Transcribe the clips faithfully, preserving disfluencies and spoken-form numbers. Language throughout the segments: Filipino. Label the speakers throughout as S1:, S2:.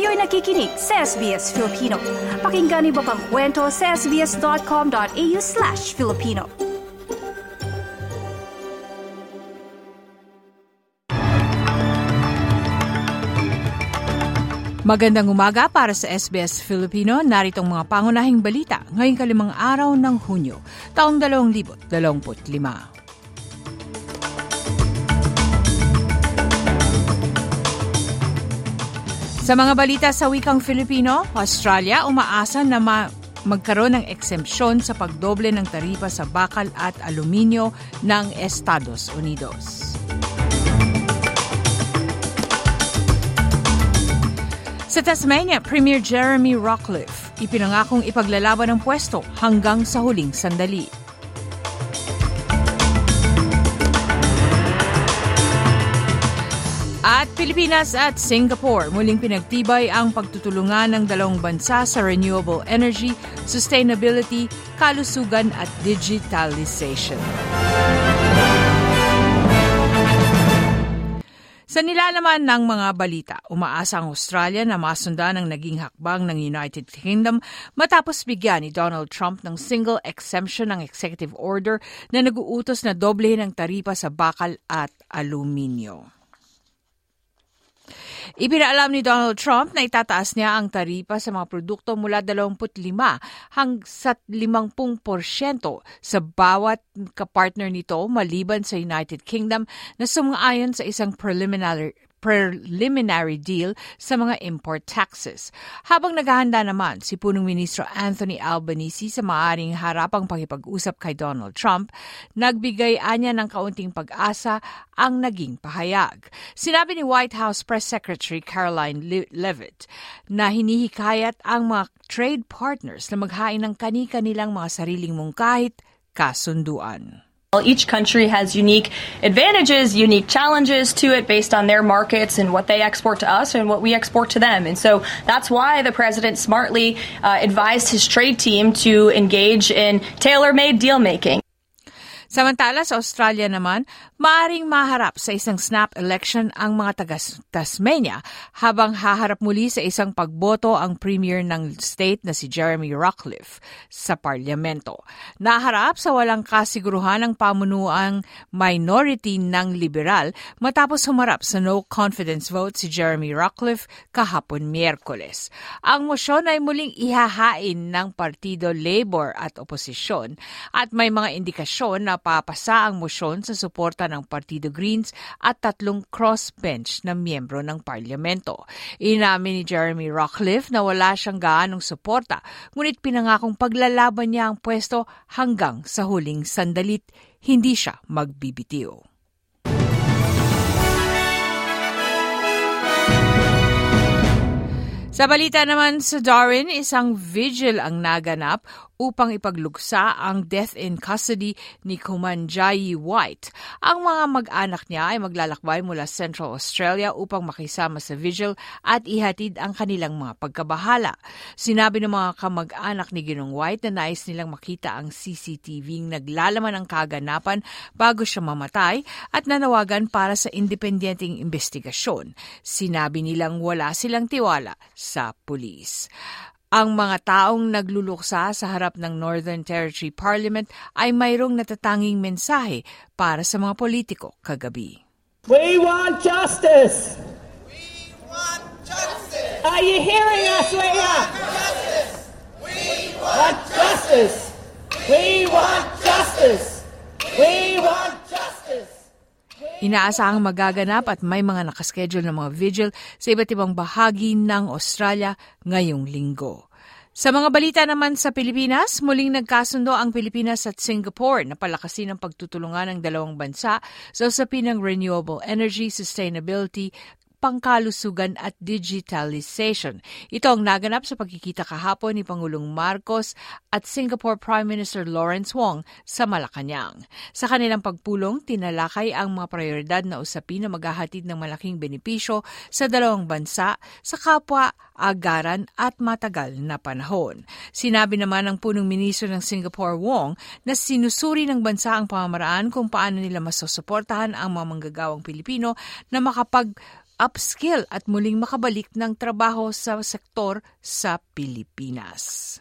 S1: Kayo'y nakikinig sa S B S Filipino. Pakinggan niyo pa ang kwento sa sbs.com.au slash Filipino. Magandang umaga para sa S B S Filipino. Naritong mga pangunahing balita ngayong kalimang araw ng Hunyo, taong dalawang libo dalawamput lima. Sa mga balita sa wikang Filipino, Australia umaasa na ma- magkaroon ng eksempsyon sa pagdoble ng taripa sa bakal at aluminyo ng Estados Unidos. Sa Tasmania, Premier Jeremy Rockliff ipinangakong ipaglalaban ang pwesto hanggang sa huling sandali. At Pilipinas at Singapore, muling pinagtibay ang pagtutulungan ng dalawang bansa sa renewable energy, sustainability, kalusugan at digitalization. Sa nilalaman ng mga balita, umaasa ang Australia na masundan ang naging hakbang ng United Kingdom matapos bigyan ni Donald Trump ng single exemption ng executive order na nag-uutos na doblehin ang taripa sa bakal at aluminyo. Ipinaalam ni Donald Trump na itataas niya ang taripa sa mga produkto mula dalawampu't lima hanggang sa limangpung porsyento sa bawat kapartner nito maliban sa United Kingdom na sumang-ayon sa isang preliminary preliminary deal sa mga import taxes. Habang naghahanda naman si Punong Ministro Anthony Albanese sa maaaring harapang pakipag-usap kay Donald Trump, nagbigay anya ng kaunting pag-asa ang naging pahayag. Sinabi ni White House Press Secretary Caroline Leavitt na hinihikayat ang mga trade partners na maghain ng kani-kanilang mga sariling mungkahit kasunduan.
S2: Each country has unique advantages, unique challenges to it based on their markets and what they export to us and what we export to them. And so that's why the president smartly uh, advised his trade team to engage in tailor-made deal-making.
S1: Samantala sa Australia naman, maaring maharap sa isang snap election ang mga taga-Tasmania habang haharap muli sa isang pagboto ang premier ng state na si Jeremy Rockliff sa parlamento. Naharap sa walang kasiguruhan ang pamunuang minority ng liberal matapos humarap sa no confidence vote si Jeremy Rockliff kahapon Miyerkules. Ang mosyon ay muling ihahain ng Partido Labor at oposisyon at may mga indikasyon na papasa ang mosyon sa suporta ng Partido Greens at tatlong crossbench na miyembro ng parlamento. Inamin ni Jeremy Rockliff na wala siyang gaanong suporta, ngunit pinangakong paglalaban niya ang pwesto hanggang sa huling sandalit, hindi siya magbibitiw. Sa balita naman sa Darwin, isang vigil ang naganap upang ipagluksa ang death in custody ni Kumanjayi White. Ang mga mag-anak niya ay maglalakbay mula Central Australia upang makisama sa vigil at ihatid ang kanilang mga pagkabahala. Sinabi ng mga kamag-anak ni Ginong White na nais nilang makita ang C C T V-ng naglalaman ng kaganapan bago siya mamatay at nanawagan para sa independenteng investigasyon. Sinabi nilang wala silang tiwala sa pulis. Ang mga taong nagluluksa sa harap ng Northern Territory Parliament ay mayroong natatanging mensahe para sa mga politiko kagabi.
S3: We want justice!
S4: We want justice!
S3: Are you hearing us, Leah?
S4: Justice! We
S3: Want justice! We want justice! We want justice!
S1: Inaasahang magaganap at may mga nakaschedule na mga vigil sa iba't ibang bahagi ng Australia ngayong linggo. Sa mga balita naman sa Pilipinas, muling nagkasundo ang Pilipinas at Singapore na palakasin ang pagtutulungan ng dalawang bansa sa usapin ng renewable energy, sustainability, pangkalusugan at digitalization. Ito ang naganap sa pagkikita kahapon ni Pangulong Marcos at Singapore Prime Minister Lawrence Wong sa Malacanang. Sa kanilang pagpulong, tinalakay ang mga prioridad na usapin na maghahatid ng malaking benepisyo sa dalawang bansa sa kapwa, agaran at matagal na panahon. Sinabi naman ng punong ministro ng Singapore Wong na sinusuri ng bansa ang pamamaraan kung paano nila masusuportahan ang mga manggagawang Pilipino na makapag mag-upskill at muling makabalik ng trabaho sa sektor sa Pilipinas.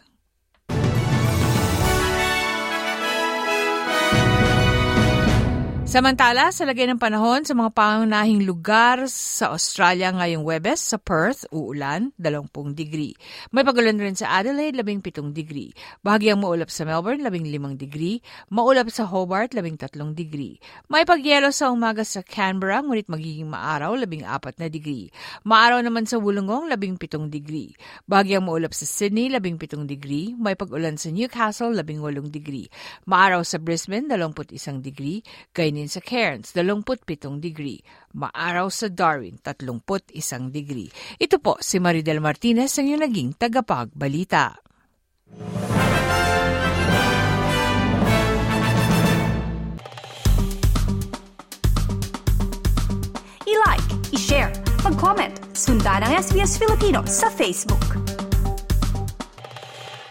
S1: Samantala, sa lagay ng panahon sa mga pangunahing lugar sa Australia ngayong Huwebes, sa Perth, uulan, dalawampu degree. May pagulan rin sa Adelaide, labing pitong degree. Bahagyang maulap sa Melbourne, labing limang degree. Maulap sa Hobart, labing tatlong degree. May pagyelo sa umaga sa Canberra, ngunit magiging maaraw, labing apat na degree. Maaraw naman sa Wollongong, labing pitong degree. Bahagyang maulap sa Sydney, labing pitong degree. May pagulan sa Newcastle, labing walong degree. Maaraw sa Brisbane, dalawamput isang degree. Gayun sa Cairns, dalawamput pitong degree. Maaraw sa Darwin, tatlumput isang degree. Ito po si Maridel Martinez ang iyong naging tagapagbalita.
S5: I-like, i-share, mag-comment, sundan ang S B S Filipino sa Facebook.